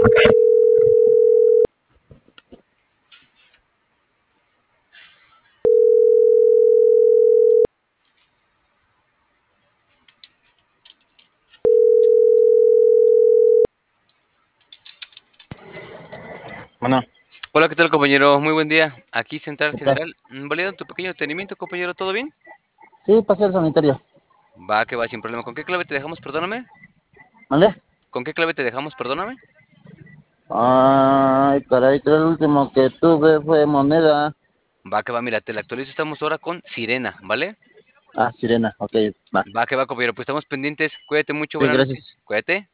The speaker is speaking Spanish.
Bueno, Hola, ¿qué tal, compañero? Muy buen día. Aquí Central ¿qué tal? General. Validando tu pequeño detenimiento, compañero, ¿todo bien? Sí, pasé al sanitario. Va, que va, sin problema. ¿Con qué clave te dejamos? Perdóname. ¿Vale? ¿Con qué clave te dejamos? Perdóname. Ay, caray, creo el último que tuve fue moneda. Va, que va, mira, te la actualizo. Estamos ahora con Sirena, ¿vale? Ah, sirena, ok, va. Va, que va, compañero. Pues estamos pendientes. Cuídate mucho. Sí, Buenas noches. gracias. Cuídate.